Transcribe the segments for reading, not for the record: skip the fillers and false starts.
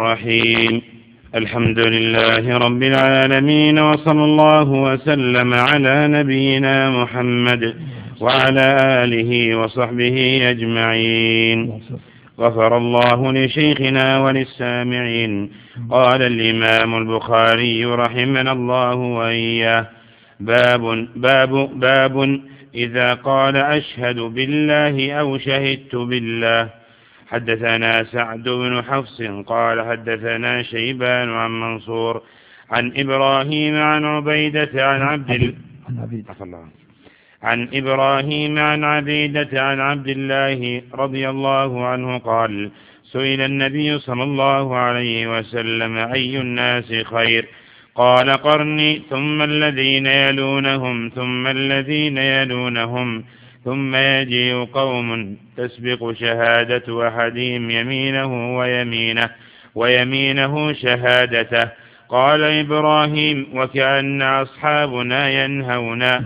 الرحيم. الحمد لله رب العالمين، وصلى الله وسلم على نبينا محمد وعلى آله وصحبه أجمعين. غفر الله لشيخنا وللسامعين. قال الإمام البخاري رحمنا الله وإياه: باب إذا قال أشهد بالله أو شهدت بالله. حدثنا سعد بن حفص قال حدثنا شيبان عن منصور عن إبراهيم عن عبيدة عن عبد الله رضي الله عنه قال: سئل النبي صلى الله عليه وسلم: أي الناس خير؟ قال: قرني، ثم الذين يلونهم، ثم الذين يلونهم، ثم يجيء قوم تسبق شهادة أحدهم يمينه ويمينه شهادته. قال إبراهيم: وكأن أصحابنا ينهونا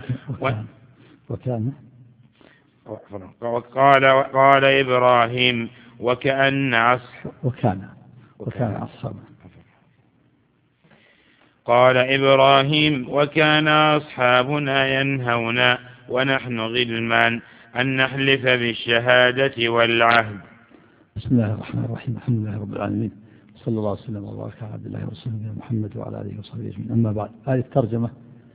قال إبراهيم: قال إبراهيم: وكان أصحابنا ينهونا ونحن غلمان أن نحلف بالشهادة والعهد. بسم الله الرحمن الرحيم. الحمد لله رب العالمين، صلى الله وسلم وبارك على عبد الله ورسوله محمد وعلى آله وصحبه أجمعين. أما بعد، هذه الترجمة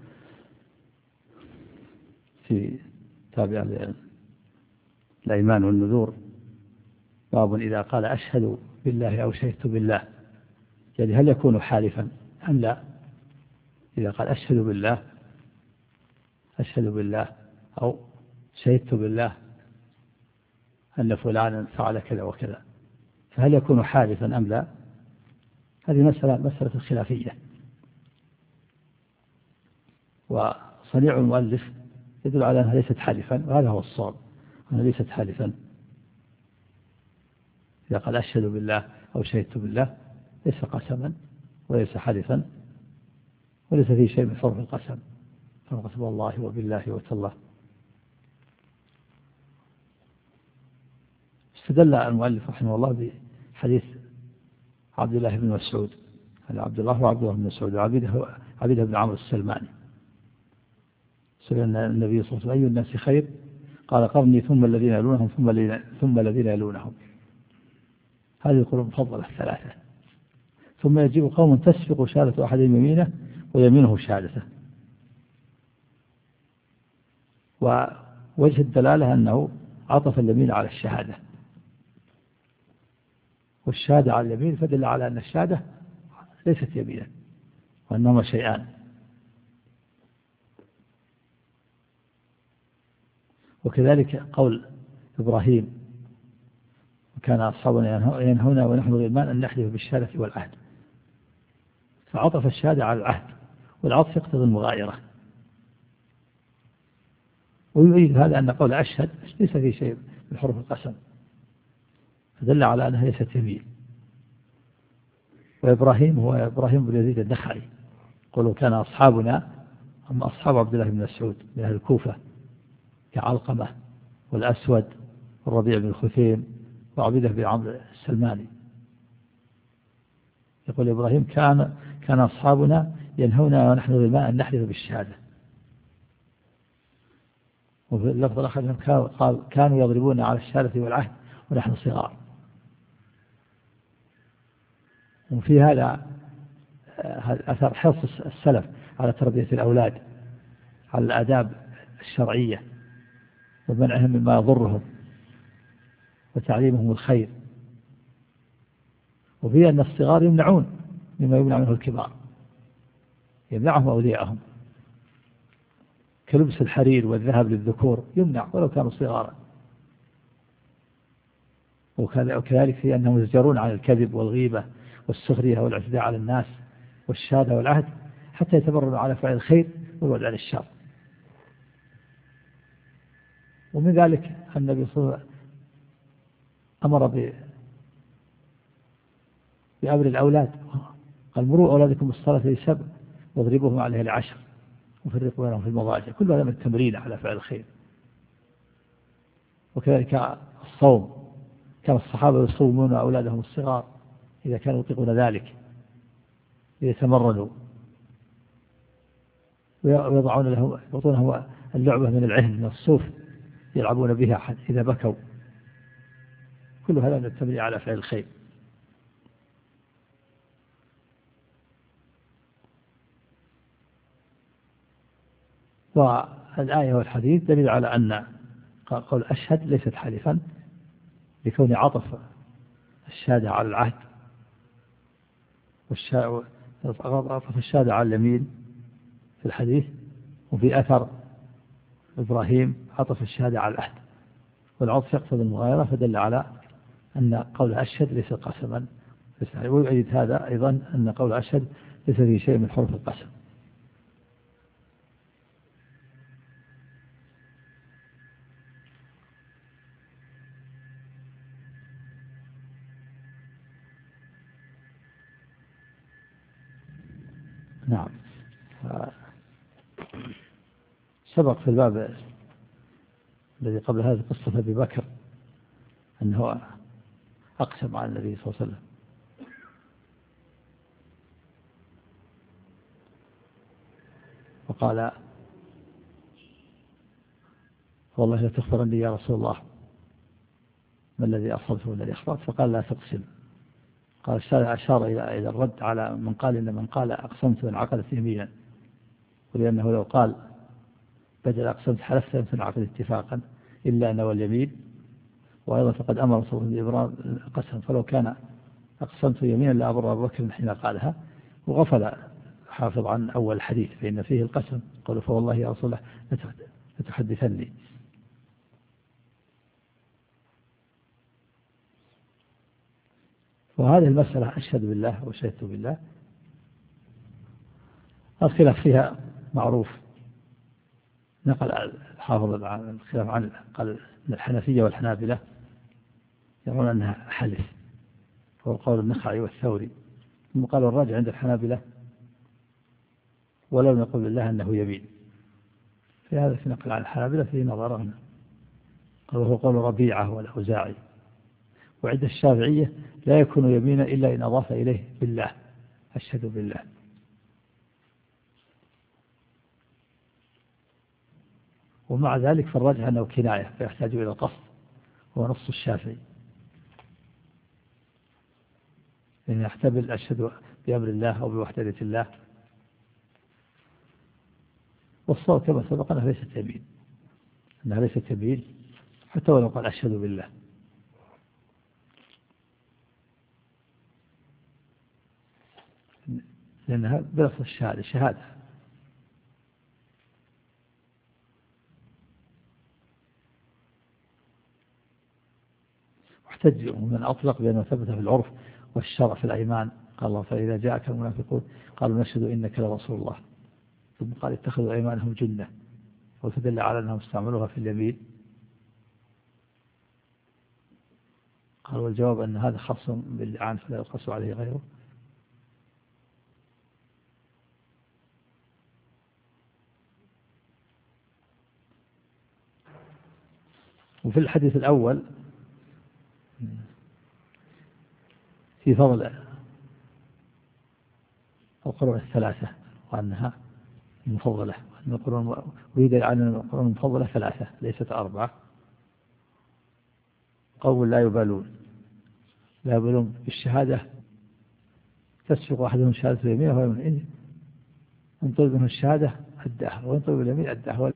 في تابع الأيمان والنذور. باب إذا قال أشهد بالله أو شهدت بالله، يعني هل يكون حالفا أم لا؟ إذا قال أشهد بالله أو شهدت بالله أن فلانا فعل كذا وكذا، فهل يكون حالفا أم لا؟ هذه مسألة خلافية، وصنيع المؤلف يدل على أنها ليست حالفا، وهذا هو الصواب، أنها ليست حالفا. إذا قال أشهد بالله أو شهدت بالله ليس قسما وليس حلفا، وليس فيه شيء من حروف القسم، فقسم الله وبالله وتالله. استدل المؤلف رحمه الله بحديث عبد الله بن مسعود، عبد الله بن مسعود عبيده بن عمرو السلماني. سئل النبي صلى الله عليه وسلم: أي الناس خير؟ قال: قرني، ثم الذين يلونهم، ثم الذين يلونهم. هذه القرون المفضلة الثلاثة. ثم يجيء قوم تسبق شهادة أحدهم يمينه ويمينه شهادته. ووجه الدلالة أنه عطف اليمين على الشهادة، والشهادة على اليمين فدل على أن الشهادة ليست يمينا، وأنهما شيئان. وكذلك قول إبراهيم: وكان أصحابنا ينهونا ونحن غلمان أن نحلف بالشهادة والعهد، فعطف الشهادة على العهد، والعطف يقتضي المغايرة. ويؤيد هذا أن قول أشهد ليس فيه شيء من حروف القسم، فدل على أنها ليست يمين. وإبراهيم هو إبراهيم بن يزيد النخعي، قالوا كان أصحابنا، هم أصحاب عبد الله بن مسعود من أهل الكوفة، كعلقمة والأسود والربيع بن خثيم وعبيدة بن عمرو السلماني. يقول إبراهيم: كان أصحابنا ينهونا ونحن غلمان أن نحلف بالشهادة. وفي اللفظ الآخر كانوا يضربون على الشهادة والعهد ونحن صغار. وفي هذا أثر حرص السلف على تربية الأولاد على الآداب الشرعية، ومنعهم مما يضرهم، وتعليمهم الخير. وفي أن الصغار يمنعون مما يمنع منه الكبار، يمنعهم أولياءهم، كلبس الحرير والذهب للذكور يمنع ولو كانوا صغارا. وكذلك في أنهم يزجرون عن الكذب والغيبة والسخرية والاعتداء على الناس والشهادة والعهد، حتى يتمرنوا على فعل الخير والبعد عن الشر. ومن ذلك النبي صلى الله عليه وسلم أمر بأمر الأولاد، قال: مروا أولادكم بالصلاة ل7 واضربوهم عليها ل10 وفرقوا بينهم في المضاجع. كل هذا من التمرين على فعل الخير. وكذلك الصوم، كان الصحابة يصومون أولادهم الصغار إذا كانوا يطيقون ذلك يتمرنوا ويضعون له يعطونه اللعبة من العهن من الصوف يلعبون بها إذا بكوا، كل هذا من التمرين على فعل الخير. والآية والحديث دليل على أن قول أشهد ليست حلفا، لكون عطف الشهادة على العهد، عطف الشهادة على اليمين في الحديث، وفي أثر إبراهيم عطف الشهادة على العهد، والعطف يقتضي المغايرة، فدل على أن قول أشهد ليس قسما. ويؤيد هذا أيضا أن قول أشهد ليس فيه شيء من حروف القسم. نعم. سبق في الباب الذي قبل هذا قصة أبي بكر أنه أقسم على النبي صلى الله عليه وسلم، وقال والله لا تغفرن لي يا رسول الله ما الذي أصبت والذي أخطأت، فقال لا تقسم. قال أشار إلى الرد على من قال إن من قال أقسمت انعقدت يمينا، ولأنه لو قال بدل أقسمت حلفت لم تنعقد اتفاقا إلا أنا واليمين، وأيضا فقد أمر صلى الله عليه وسلم بإبرار القسم، فلو كان أقسمت يمينا لأبر أبو بكر حين قالها. وغفل حافظ عن أول الحديث فإن فيه القسم، قالوا فوالله يا رسول الله لتحدثني. وهذه المسألة أشهد بالله وشهدت بالله الخلاف فيها معروف. نقل الحافظ الخلاف عن قال الحنفية والحنابلة يرون أنها حلف، هو قول النخعي والثوري، ثم قالوا الراجع عند الحنابلة ولو نقول بالله أنه يمين. في هذا في نقل عن الحنابلة فيه نظران، وهو قول ربيعة والأوزاعي. وعند الشافعية لا يكون يمينا إلا إن أضاف إليه بالله، أشهد بالله. ومع ذلك فالراجح أنه كناية فيحتاج إلى القصد، هو نص الشافعي، لأن يحتمل أشهد بأمر الله أو بوحدة الله. والصوت كما سبق أنها ليست يمين، أنها ليست يمين حتى ولو قال أشهد بالله، لأنها بلفظ الشهادة شهادة. واحتج من أطلق بأنه ثبت في العرف والشرع في الأيمان. قال الله فإذا جاءك المنافقون قالوا نشهد إنك لرسول الله، ثم قال اتخذوا أيمانهم جنة، وتدل على أنهم استعملوها في اليمين. قال والجواب أن هذا خاص باللعان فلا يقص عليه غيره. وفي الحديث الأول في فضل القرون الثلاثة وأنها مفضلة، وأن القرون ويريد أن القرون المفضلة ثلاثة ليست أربعة. قوم لا يبالون بالشهادة تسبق أحدهم شهادة يمينه ويمين، إن طلب منه الشهادة أداها وإن طلب اليمين أداها.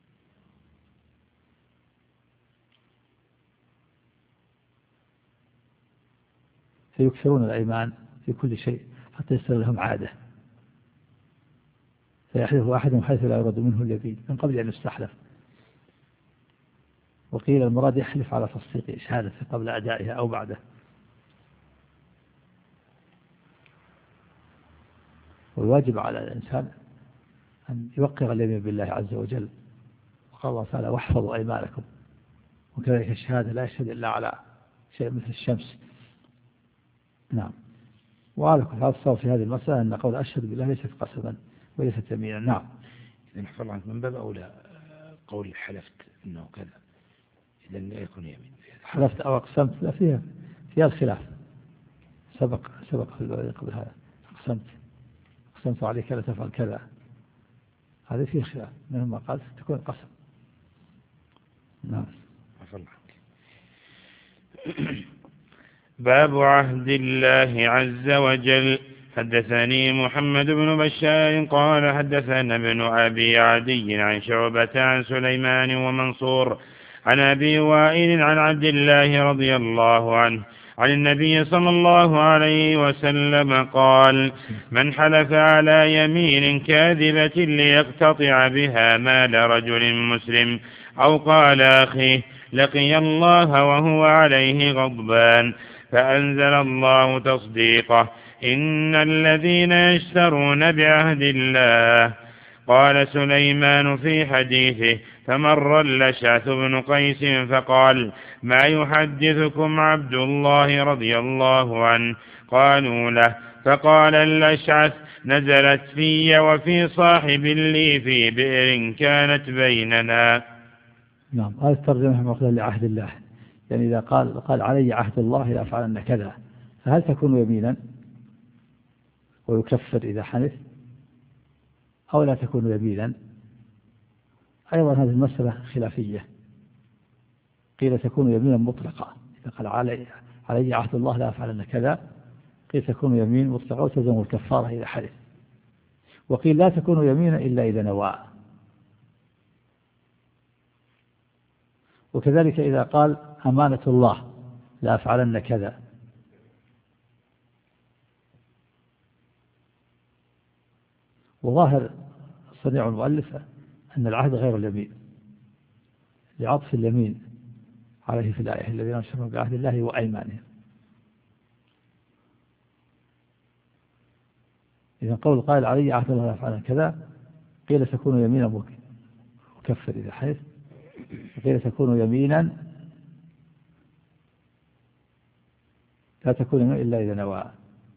فيكثرون الأيمان في كل شيء حتى يصير لهم عادة، فيحلف أحدهم حيث لا يرد منه اليمين من قبل أن يستحلف. وقيل المراد يحلف على تصديق شهادته قبل أدائها أو بعده. والواجب على الإنسان أن يوقر اليمين بالله عز وجل، وقال الله تعالى واحفظوا أيمانكم. وكذلك الشهادة لا يشهد إلا على شيء مثل الشمس. نعم. وعلى كل حال الصواب في هذه المسألة أن قول أشهد بالله ليست قسما وليست يمينا. نعم. إذا حفظ عنك من باب أولى قول حلفت إنه كذا، إذا لا يكون يمين. حلفت أو أقسمت لا فيها الخلاف، سبق قبل هذا أقسمت عليك لا تفعل كذا، هذا فيه خلاف، منهم ما قال تكون قسم. نعم. باب عهد الله عز وجل. حدثني محمد بن بشار قال حدثنا ابن أبي عدي عن شعبة عن سليمان ومنصور عن أبي وائل عن عبد الله رضي الله عنه عن النبي صلى الله عليه وسلم قال: من حلف على يمين كاذبة ليقتطع بها مال رجل مسلم أو قال أخيه لقي الله وهو عليه غضبان، فأنزل الله تصديقه: إن الذين يشترون بعهد الله. قال سليمان في حديثه: فمر الأشعث بن قيس فقال: ما يحدثكم عبد الله رضي الله عنه؟ قالوا له، فقال الأشعث: نزلت في وفي صاحب لي في بئر كانت بيننا. نعم. هذه الترجمة مقصود لعهد الله، يعني إذا قال علي عهد الله لأفعلن كذا، فهل تكون يمينا ويكفر إذا حنث أو لا تكون يمينا؟ أيضا هذه المسألة خلافية، قيل تكون يمينا مطلقة، إذا قال علي عهد الله لا أفعلن كذا، قيل تكون يمين مطلقة وتلزم الكفارة إذا حنث، وقيل لا تكون يمينا إلا إذا نوى. وكذلك إذا قال أمانة الله لا أفعلن كذا، وظاهر صنيع المؤلف أن العهد غير اليمين لعطف اليمين عليه في الآية: الذين يشترون بعهد الله وأيمانهم. إذا قول قائل علي عهد الله لا أفعلن كذا، قيل تكون يمينا مكفر إذا حيث، وقيل تكون يمينا لا تكون يمين إلا إذا نوى،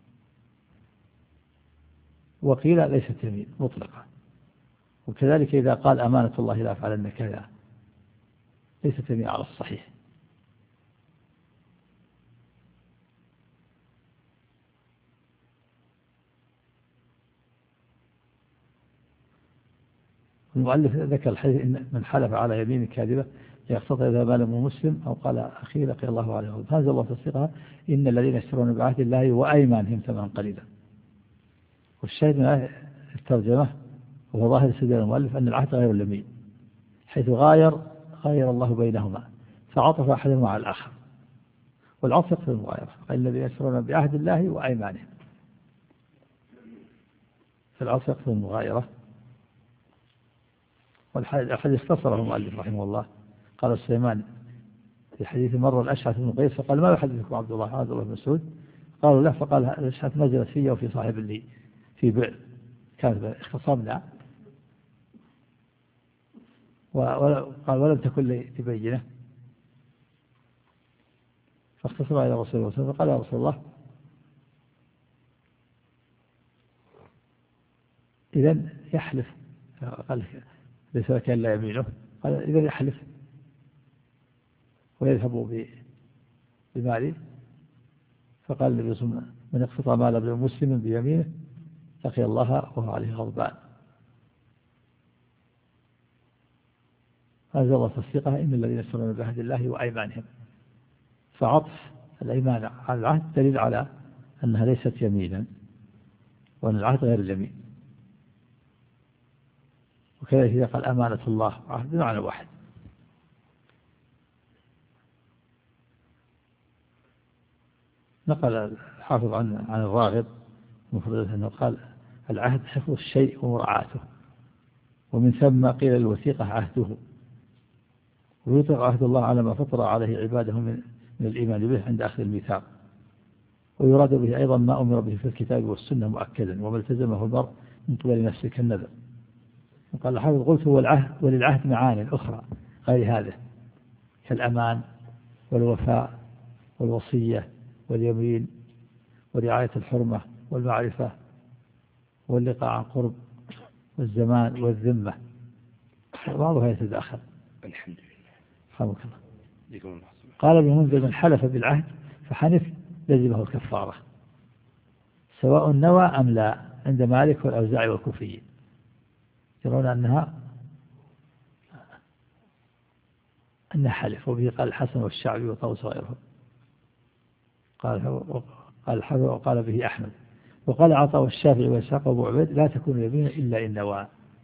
وقيل ليست يمين مطلقة. وكذلك إذا قال أمانة الله لا أفعلن كذا، ليست يمين على الصحيح. المؤلف ذكر الحديث: إن من حلف على يمين كاذبة ليقتطع بها مال مسلم أو قال أخي لقي الله عليه غضب، فأنزل الله تصديقها: إن الذين يشترون بعهد الله وأيمانهم ثمنا قليلا. والشاهد من الترجمة وهو ظاهر استدلال المؤلف أن العهد غير اليمين، حيث غاير الله بينهما فعطف أحدهما على الآخر، والعطف يقتضي المغايرة. قال الذين يشترون بعهد الله وأيمانهم، فالعطف يقتضي المغايرة. والحديث اختصره المؤلف رحمه الله. قال سليمان في حديث: مر الأشعث بن قيس فقال: ما يحدثكم عبد الله بن مسعود؟ قالوا له، فقال الأشعث: نزلت في وفي صاحب لي في بئر، كانت اختصامنا، قال ولم تكن لي تبينه، فاختصر إلى رسول الله فقال: يا رسول الله، إذن يحلف. قال: ليس لك إلا يمينه. قال: إذن يحلف ويذهب بمالي. فقال النبي صلى الله عليه وسلم: من اقتطع مال ابن مسلم بيمينه لقي الله وهو عليه غضبان. هذا الله تصديقها: إن الذين يشترون بعهد الله وأيمانهم. فعطف الأيمان على العهد دليل على أنها ليست يمينا، وأن العهد غير اليمين. وكذلك إذا قال أمانة الله عهد بمعنى واحد. نقل الحافظ عن الراغب مفردة أنه قال: العهد حفظ الشيء ومراعاته، ومن ثم قيل الوثيقة عهده، ويطلق عهد الله على ما فطر عليه عباده من الإيمان به عند أخذ الميثاق، ويراد به أيضا ما أمر به في الكتاب والسنة مؤكدا، وما التزمه المرء من قبل نفسه كالنذر. وقال الحافظ: قلت هو العهد، وللعهد معاني أخرى غير هذا، كالأمان والوفاء والوصية واليمين ورعاية الحرمة والمعرفة واللقاء عن قرب والزمان والذمة، بعضها يتداخل. الحمد لله. رحمك الله. قال ابن منذر: من حلف بالعهد فحنف لزمه الكفارة. سواء نوى أم لا عند مالك والأوزاعي والكوفيين، يرون أنها حلف، وبه قال الحسن والشعبي وطوس وغيرهم، قال به أحمد، وقال عطاء والشافعي وإسحاق وأبو عبيد لا تكون يمين إلا إن نوى.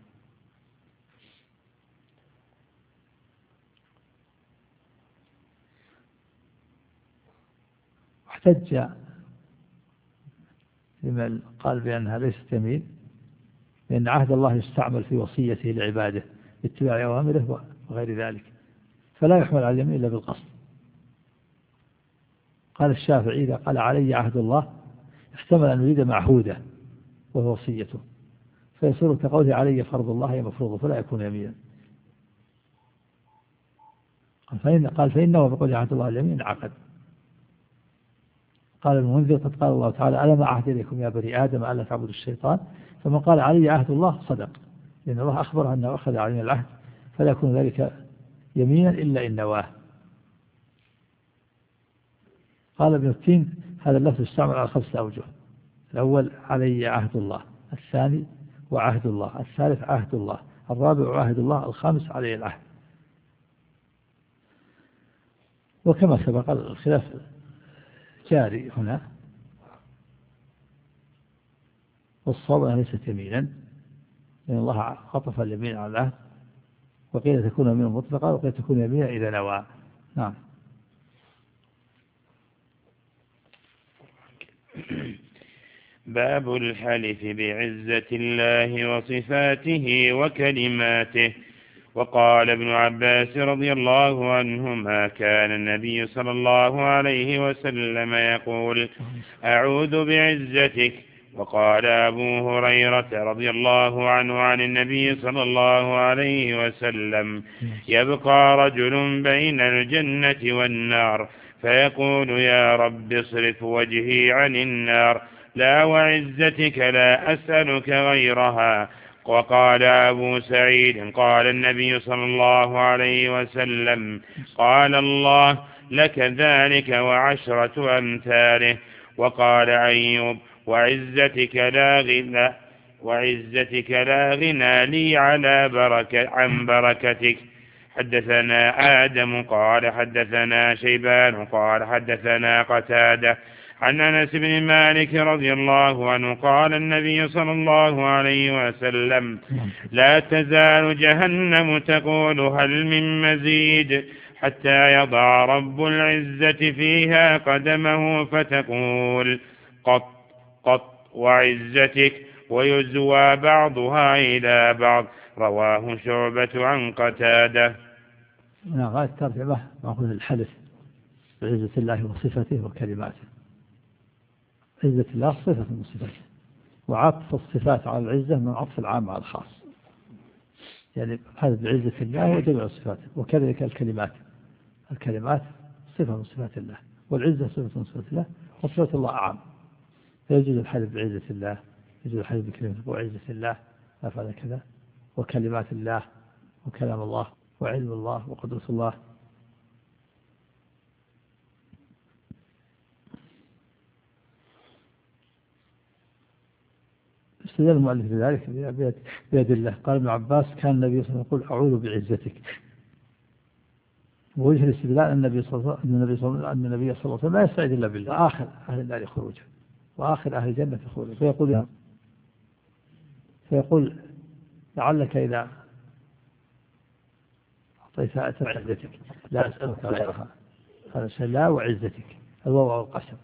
واحتج لمن قال بأنها ليست يمين لأن عهد الله يستعمل في وصيته لعباده باتباع أوامره وغير ذلك، فلا يحمل على اليمين إلا بالقصد. قال الشافعي إذا قال علي عهد الله احتمل أن يريد معهوده وهو وصيته، فيصير كقوله علي فرض الله هي مفروضه، فلا يكون يمينا. قال فإنه بقول عهد الله اليمين عقد. قال المنذر قد قال الله تعالى ألم أعهد إليكم يا بني آدم ألا تعبدوا الشيطان، فمن قال علي عهد الله صدق، لأن الله أخبر أنه أخذ علينا العهد، فلا يكون ذلك يمينا إلا إن نواه. قال ابن التين هذا اللفظ يستعمل على 5 أوجه: الأول علي عهد الله، الثاني وعهد الله، الثالث عهد الله، الرابع عهد الله، الخامس علي العهد. وكما سبق الخلاف جاري هنا، والصواب أنها ليست يمينا لأن الله عطف اليمين على العهد، وقيل تكون يمينا مطلقة وقيل تكون يمينا إذا نوى. نعم. باب الحلف بعزة الله وصفاته وكلماته. وقال ابن عباس رضي الله عنهما كان النبي صلى الله عليه وسلم يقول أعوذ بعزتك. وقال أبو هريرة رضي الله عنه عن النبي صلى الله عليه وسلم يبقى رجل بين الجنة والنار فيقول يا رب اصرف وجهي عن النار، لا وعزتك لا أسألك غيرها. وقال أبو سعيد قال النبي صلى الله عليه وسلم قال الله لك ذلك وعشرة أمثاله. وقال أيوب وعزتك لا غنى لي عن بركتك. حدثنا آدم قال حدثنا شيبان قال حدثنا قتادة عن أنس بن مالك رضي الله عنه قال النبي صلى الله عليه وسلم لا تزال جهنم تقول هل من مزيد حتى يضع رب العزة فيها قدمه فتقول قط قط وعزتك، ويزوى بعضها إلى بعض. رواه شعبة عن قتادة. غاية الترجمة مأخوذ الحلف بعزة الله وصفته وكلماته. عزة الله صفة من صفاته، وعطف الصفات على العزة من عطف العام على الخاص، يعني هذا بعزة الله وجميع صفاته. وكذلك الكلمات صفة من صفات الله، والعزة صفة من صفات الله، وصفات الله أعم. فيجوز الحلف بعزة الله، يجوز الحلف بكلمة وعزة الله أفعل كذا، وكلمات الله وكلام الله وعلم الله وقدرة الله. استدل المؤلف بذلك بيد الله. قال ابن عباس كان النبي صلى الله عليه وسلم يقول أعوذ بعزتك. ووجه الاستدلال أن النبي صلى الله عليه وسلم لا يستعيذ إلا بالله، آخر أهل النار خروجا وآخر أهل الجنة خروجا، فيقول لعلك إذا أعطيت عزتك لا أسألك غيرها، هذا لا وعزتك الواو والقسم،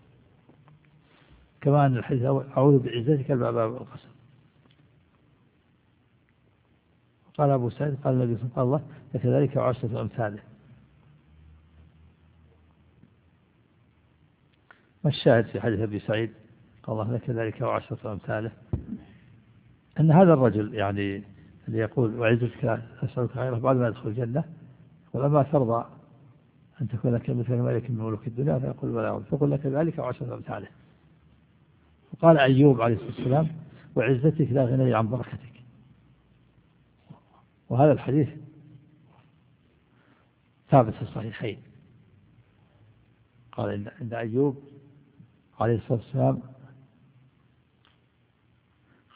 كما أن الحديث أعوذ بعزتك الباب والقسم. قال أبو سعيد قال النبي صلى الله عليه وسلم فكذلك وعشرة أمثاله. ما الشاهد في حديث أبي سعيد قال الله لك ذلك وعشرة أمثاله؟ أن هذا الرجل يعني اللي يقول وعزتك لا أسألك غيره بعد ما يدخل الجنة، ولما ترضى أن تكون لك مثل ملك من ملوك الدنيا، فيقول ولا أعوذ، فقل لك ذلك وعشرة أمثاله. وقال أيوب عليه الصلاة والسلام وعزتك لا غنى عن بركتك. وهذا الحديث ثابت في الصحيحين. قال إن أيوب عليه الصلاة والسلام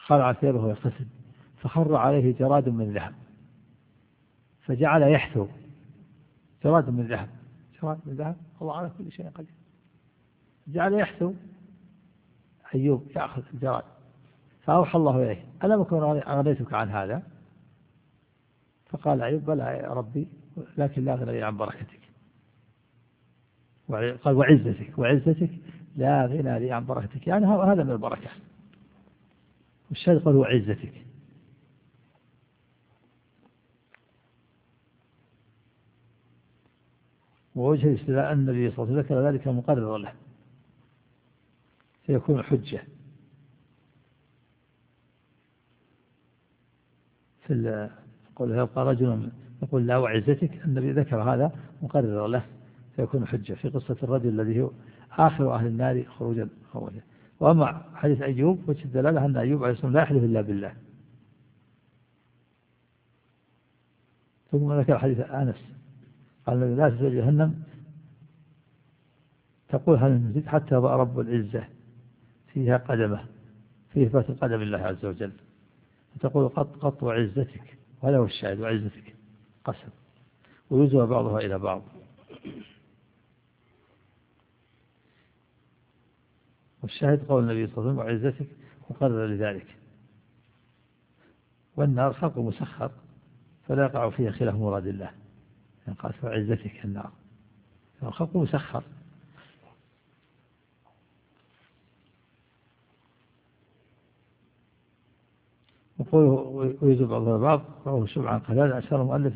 خلع ثيابه ويغتسل فخر عليه جراد من ذهب فجعل يحثو. جراد من ذهب، جراد من ذهب، الله على كل شيء قدير. جعل يحثو أيوب يأخذ الجراد، فأوحى الله إليه ألم أكن أغنيتك عن هذا؟ فقال أيوب بلى يا ربي لكن لا غنى لي عن بركتك. قال وعزتك لا غنى لي عن بركتك، يعني هذا من البركة. والشاهد قال وعزتك. ووجه الاستدلاء أن النبي صلى الله عليه وسلم ذكر ذلك مقرر له فيكون حجة في قوله يبقى رجل يقول لا وعزتك، النبي ذكر هذا مقرر له فيكون حجة في قصة الرجل الذي هو آخر أهل النار خروجا. وأما حديث أيوب وجه الدلالة أن أيوب عليه السلام لا يحلف إلا بالله. ثم ذكر حديث أنس قال لا تدخل جهنم تقول هل نزيد حتى يضع رب العزة فيها قدمه، في إثبات القدم الله عز وجل، فتقول قط وعزتك، وهذا هو الشاهد وعزتك قسم، ويزوى بعضها إلى بعض. والشاهد قول النبي صلى الله عليه وسلم وعزتك مقرر لذلك. والنار خلق مسخر فلا يقع فيها خلاف مراد الله، يعني قال وعزتك النار خلق مسخر. وقوله ويزوى بعضها بعض رواه شعبة عن قتادة أشار المؤلف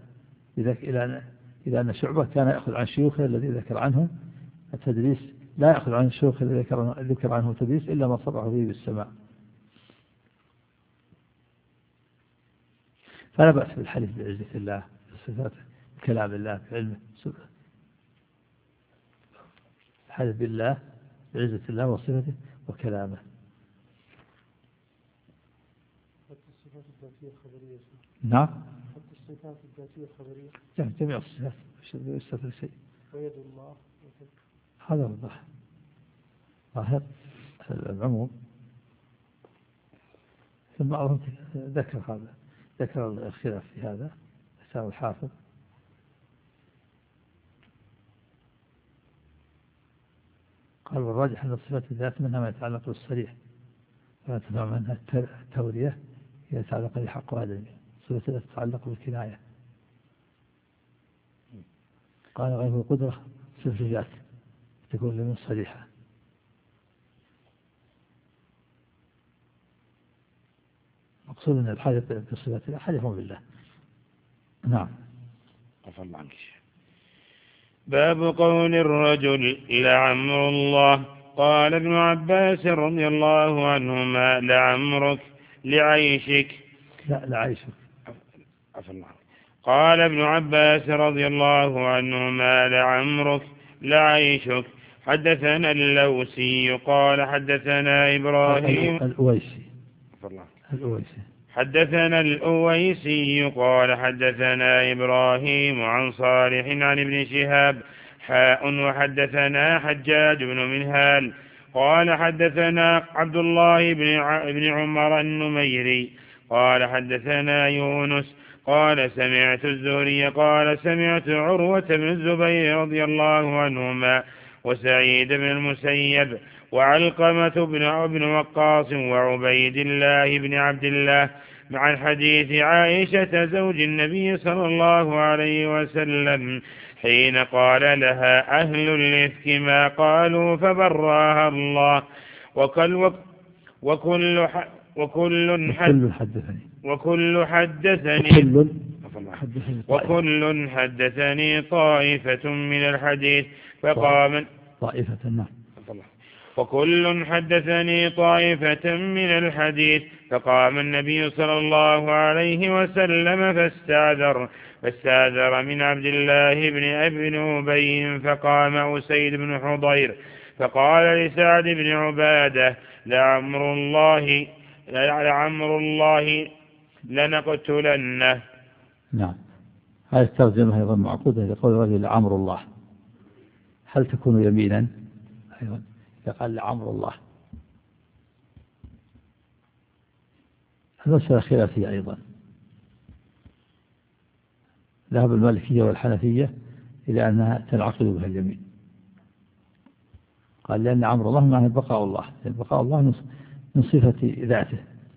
إلى أن شعبة كان يأخذ عن شيوخه الذي ذكر عنه التدريس، لا يأخذ عن الشيوخ الذي ذكر عنه التدريس إلا ما صرح به بالسماع. فلا بأس بالحديث بعزة الله بصفاته بكلام الله بعلمه، الحديث بالله بعزة الله وصفته وكلامه. نعم حتى الصفات الذاتية الخبرية جميع الصفات يستثنى شيء. ويد الله هذا الظاهر العموم. ثم بعضهم ذكر الخلاف في هذا ذكر الحافظ قال والراجح أن الصفات الذات منها ما يتعلق بالصريح ولا تنوع منها التورية هي يتعلق بالحق وآدمي، صفات الذات تتعلق بالكناية. قال غير القدرة صفة الذات تكون لمن صريحة. مقصود أن الحادث بصفات الله حادث بالله. نعم. عفى الله عنك. باب قول الرجل لعمر الله. قال ابن عباس رضي الله عنهما لعمرك لعيشك. لا لعيشك. عفى الله عنك. قال ابن عباس رضي الله عنهما لعمرك لعيشك. حدثنا اللوسي قال حدثنا إبراهيم الأويسي. حدثنا الأويسي قال حدثنا إبراهيم عن صالح عن ابن شهاب وحدثنا حجاج بن منهال قال حدثنا عبد الله بن عمر النميري قال حدثنا يونس قال سمعت الزهري قال سمعت عروة بن الزبير رضي الله عنهما وسعيد بن المسيب وعلقمة بن وقاص وعبيد الله بن عبد الله عن حديث عائشة زوج النبي صلى الله عليه وسلم حين قال لها أهل الإفك ما قالوا فبراها الله. وكل حدثني طائفة من الحديث فقام وكل حدثني طائفة من الحديث فقام النبي صلى الله عليه وسلم فاستعذر من عبد الله بن أبي فقام أسيد بن حضير فقال لسعد بن عبادة لعمر الله لنقتلنه. نعم. هذه الترجمة أيضا معقودة يقول الرجل لعمر الله هل تكون يمينا؟ أيضا قال لعمر الله المسألة خلافية أيضا. ذهب المالكية والحنفية إلى أنها تنعقد بها اليمين. قال لأن أمر الله معنى بقاء الله، لأن بقاء الله من صفة ذاته.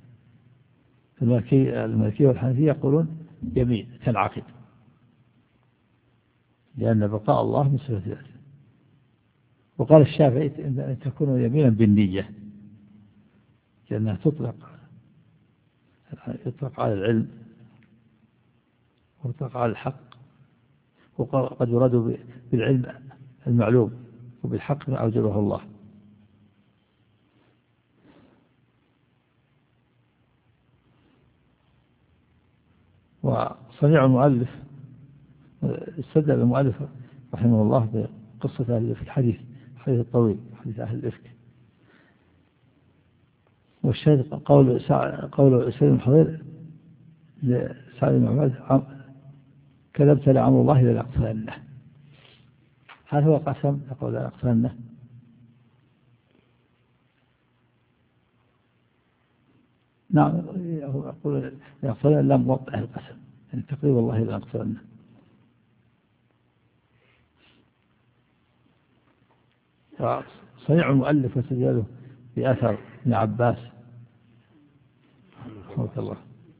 المالكية والحنفية يقولون يمين تنعقد، لأن بقاء الله من صفة ذاته. وقال الشافعي أن تكون يمينا بالنية، لأنها يطلق على العلم ويطلق على الحق، وقد يراد بالعلم المعلوم وبالحق ما أوجبه الله. وصنيع المؤلف استدل المؤلف رحمه الله بقصة أهل الإفك، حديث الطويل، حديث أهل الإفك. والشاهد قول سيد الحضير لسعد بن عباد: كذبت لعمر الله لأقتلنه. هل هو قسم يقول لأقتلنه؟ نعم، هو يقول لأقتلنه لم موضع القسم، يعني تقريبا والله لأقتلنه. صنيع المؤلف وسجاله بأثر ابن عباس رحمه الله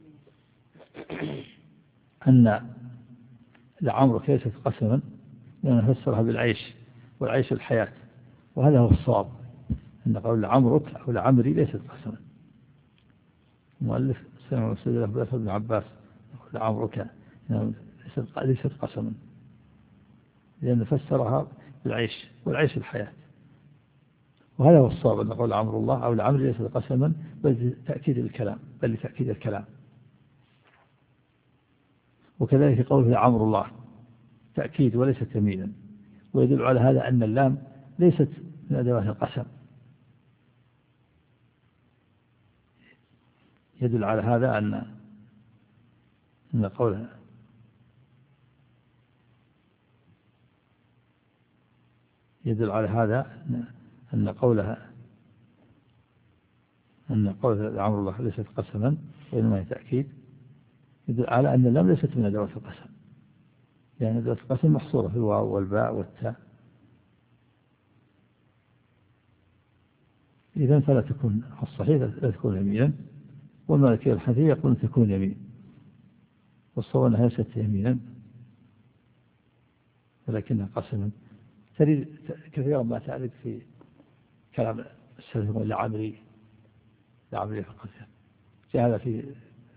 أن لعمرك ليست قسما، لأنه فسرها بالعيش، والعيش الحياة. وهذا هو الصواب، أن قول لعمرك أو لعمري ليست قسما. المؤلف سمع وسجله بأثر ابن عباس لعمرك ليست قسما، لأنه فسرها بالعيش، والعيش الحياة. وهذا هو الصواب، أن قول عمر الله أو لعمري ليس قسما بل لتأكيد الكلام. وكذلك قوله لعمر الله تأكيد وليست يمينا، ويدل على هذا أن اللام ليست من أدوات القسم. يدل على هذا أن قوله يدل على هذا أن قولها لعمر الله ليست قسما وإنما هي تأكيد، يدل على أن اللام ليست من أدوات القسم، لأن أدوات القسم محصورة في الواو والباء والتاء. إذن فلا تكون الصحيح لا تكون يمينا، والمالكية والحنفية يقولون تكون يمين، والصواب أنها ليست يمينا ولكنها قسما. تريد كثيرا ما تعرف في كلام السلف لعمري فقط. جاء هذا في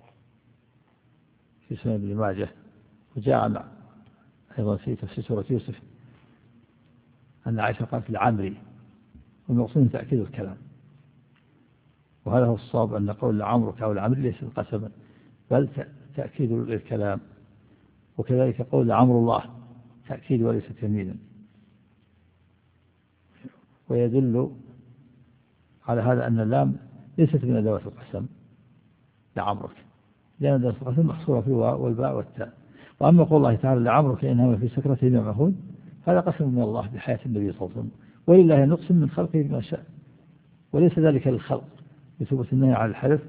سنن ابن ماجه، وجاء أيضا في تفسير سورة يوسف أن عائشة قالت لعمري، والمقصود تأكيد الكلام. وهذا هو الصواب، أن قول لعمرك أو لعمري ليس قسما بل تأكيد للكلام. وكذلك قول لعمر الله تأكيد وليست يمينا. ويدل على هذا أن اللام ليست من أدوات القسم لعمرك، لأن أدوات القسم محصورة في الواو والباء والتاء. وأما قول الله تعالى لعمرك إنما في سكرته يعمهون، هذا قسم من الله بحياة النبي صلى الله عليه وسلم، ولله نقسم من خلقه بما شاء، وليس ذلك للخلق بثبوت النهي على الحلف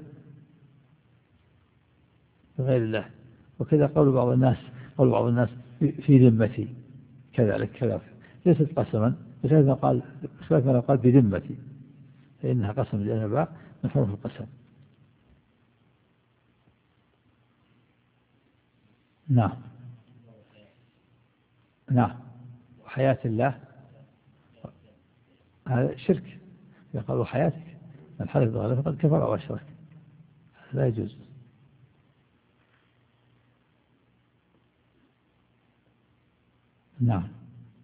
بغير الله. وكذا قول بعض الناس في ذمتي، كذلك ليست قسما، بخلاف ما قال بذمتي، فإنها قسم، لأنها باء من حروف القسم. نعم. وحياة الله هذا شرك. يقول حياتك من حلف بغيره فقد كفر أو أشرك، لا يجوز. نعم.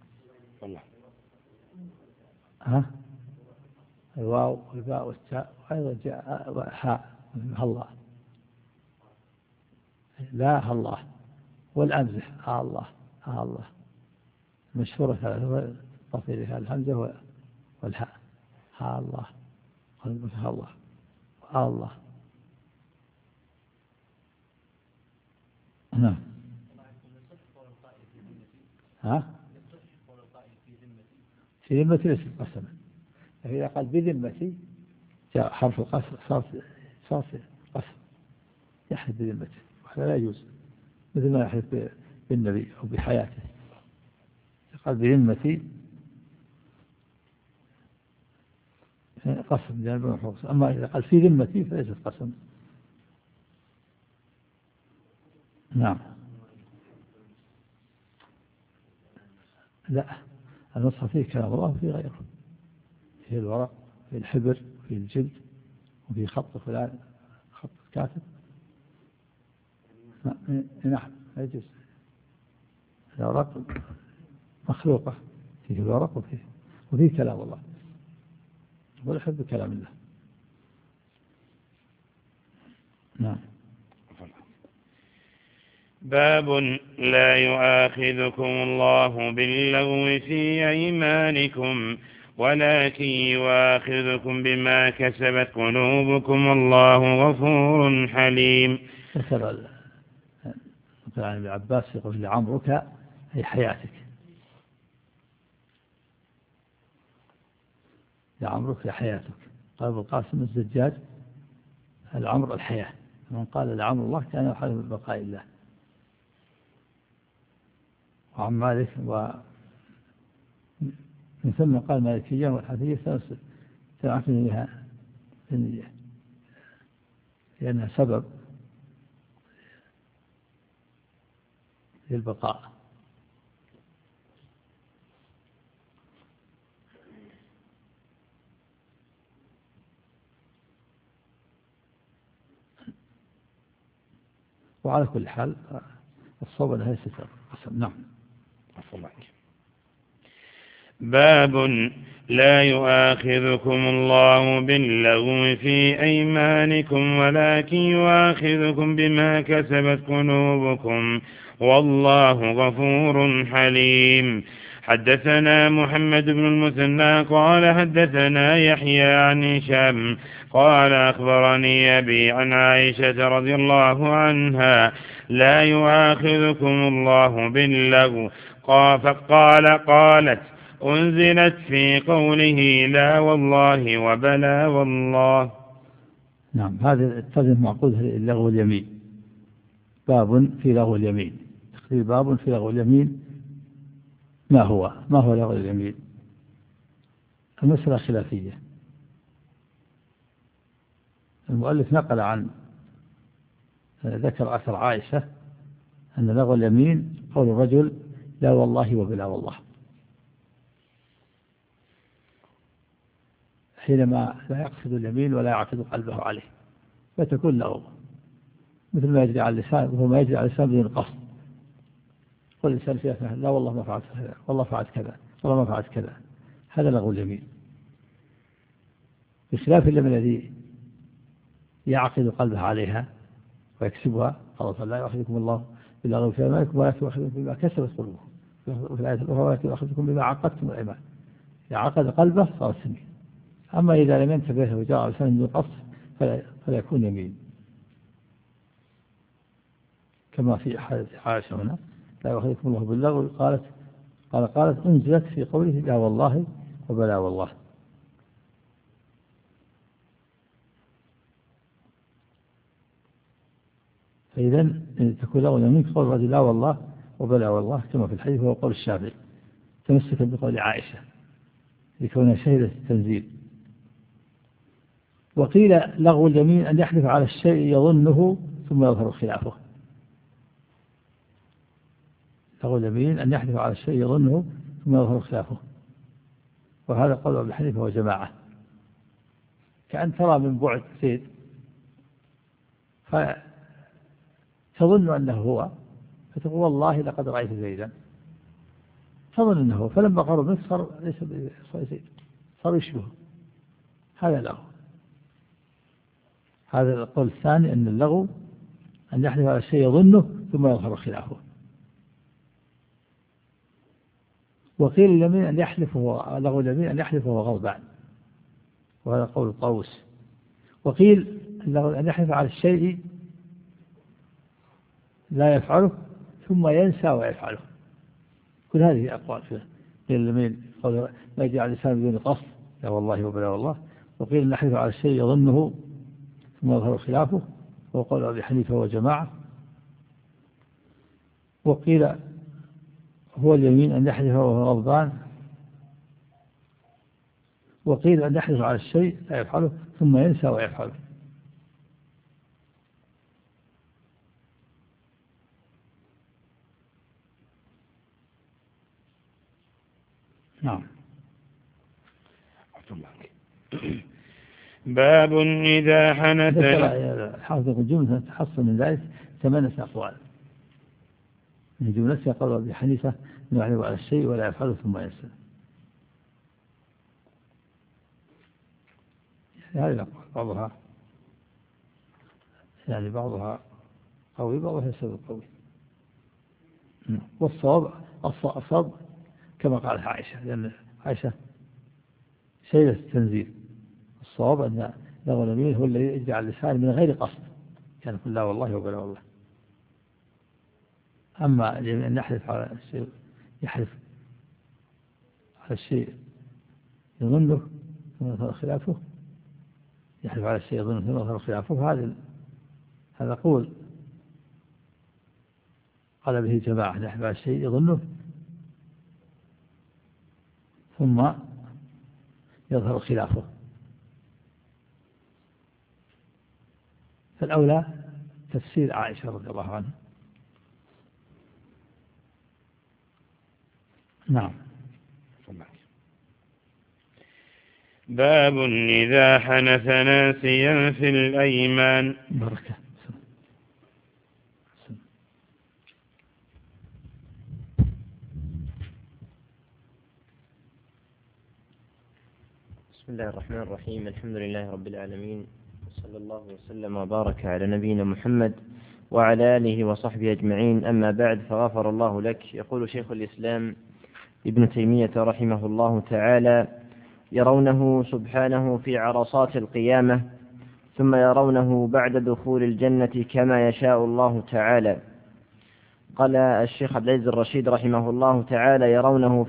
الواو والباء والتاء، وأيضا جاء حاء الله، لا الله، والأمزح الله مشهورة ثلاثة، طفيلها الهمزة والحاء، الله قلبها الله. نعم. في ذمتي ليست قسما، إذا قال بذمتي جاء حرف القسم صار قسم، يحلف بذمته، وهذا لا يجوز، مثل ما يحلف بالنبي أو بحياته. قال بذمتي قسم جانب محروس، أما إذا قال في ذمتي فليست قسم. نعم. لا، المصحف فيه كلام الله وفيه غيره، فيه الورق، فيه الحبر، فيه الجلد، وفيه خط فلان، خط الكاتب. نعم لا يجوز، الأوراق مخلوقة، فيه الورق وفيه كلام الله، والحب كلام الله. نعم. باب لا يؤاخذكم الله باللغو في أيمانكم ولكن يؤاخذكم بما كسبت قلوبكم والله غفور حليم. ذكر عن ابن عباس يقول لعمرك أي حياتك، لعمرك يا حياتك. قال ابو القاسم الزجاج العمر الحياة، من قال لعمر الله كان يحلف ببقاء الله. وعن مالك ومن ثم قال مالكية والحنفية سنعتني بها النية لأنها سبب للبقاء. وعلى كل حال الصواب لها ستر قسم. نعم. باب لا يؤاخذكم الله باللغو في أيمانكم ولكن يؤاخذكم بما كسبت قلوبكم والله غفور حليم. حدثنا محمد بن المثنى قال حدثنا يحيى عن هشام قال أخبرني أبي عن عائشة رضي الله عنها لا يؤاخذكم الله باللغو قالت أنزلت في قوله لا والله وبلا والله. نعم. هذا الترجمة معقود اللغو اليمين، باب في لغو اليمين، تقرير باب في لغو اليمين. ما هو لغو اليمين؟ المسألة خلافية. المؤلف نقل عن ذكر أثر عائشة أن لغو اليمين قول الرجل لا والله وبلا والله، حينما لا يقصد اليمين ولا يعقد قلبه عليه فتكون لغو، مثل ما يجري على اللسان، وهو ما يجري على اللسان بدون قصد. قل الإنسان فيها لا والله ما فعلت كذا، والله فعلت كذا، والله ما فعلت كذا، هذا لغو اليمين، بخلاف اليمين الذي يعقد قلبه عليها ويكسبها. قال لا يؤاخذكم الله باللغو في أيمانكم ولكن يؤاخذكم بما كسبت قلوبكم، وفي الآية الأخرى ولكن يؤاخذكم بما عقدتم الأيمان. إذا عقد قلبه صار يمين، أما إذا لم ينتبه وجاء على لسانه بدون قصد فلا يكون يمين، كما في حديث عائشة هنا لا يؤاخذكم الله باللغو قالت أنزلت في قوله لا والله وبلا والله. فإذا تكون لغو اليمين قول الرجل لا والله وبلا والله كما في الحديث، وهو قول الشافعي تمسكا بقول عائشة لكونها شهدت التنزيل. وقيل لغو اليمين أن يحلف على الشيء يظنه ثم يظهر خلافه. لغو اليمين أن يحلف على الشيء يظنه ثم يظهر خلافه، وهذا قول أبي حنيفة وجماعة. كأن ترى من بعد زيد فتظن أنه هو، فتقول والله لقد رأيت زيدا، تظن أنه، فلما قرب منك صار ليس زيد، صار يشبهه. هذا لغو. هذا القول الثاني أن اللغو أن يحلف على الشيء يظنه ثم يظهر خلافه. وقيل اليمين أن يحلف لغو اليمين أن يحلف وهو غضبان، وهذا قول طاووس. وقيل أن يحلف على الشيء لا يفعله ثم ينسى ويفعله. كل هذه أقوال فيها. قيل اليمين قول ما يجي على اللسان بدون قصد لا والله وبلا والله. وقيل أن يحلف على الشيء يظنه ثم يظهر خلافه، وقول أبي حنيفة وجماعة. وقيل هو اليمين أن يحلف وهو غضبان، وقيل أن يحلف على الشيء لا يفعله ثم ينسى ويفعله. نعم. باب إذا حنث. حافظ الجملة تحصل من ذلك 8 أقوال. من جملتها قول أبي حنيفة أنه يحلف على الشيء ولا يفعله ثم ينسى. هذه الأقوال بعضها قوي بعضها ليس بالقوي. والصواب الصواب كما قالت عائشة، لأن عائشة شيء التنزيل. الصواب أن لغو اليمين هو الذي يجري على اللسان من غير قصد، كان يقول لا والله وبلا والله. أما أن يحلف على الشيء، يحلف على الشيء يظنه ثم خلافه، يحلف على الشيء يظنه ثم خلافه، هذا قول قال به جماعة، يحلف على الشيء يظنه ثم يظهر خلافه. فالأولى تفسير عائشة رضي الله عنها. نعم. باب إذا حنث ناسيا في الأيمان. بركة. بسم الله الرحمن الرحيم. الحمد لله رب العالمين، صلى الله وسلم وبارك على نبينا محمد وعلى آله وصحبه أجمعين. أما بعد، فغفر الله لك. يقول شيخ الإسلام ابن تيمية رحمه الله تعالى: يرونه سبحانه في عرصات القيامة، ثم يرونه بعد دخول الجنة كما يشاء الله تعالى. قال الشيخ عبد العزيز الرشيد رحمه الله تعالى: يرونه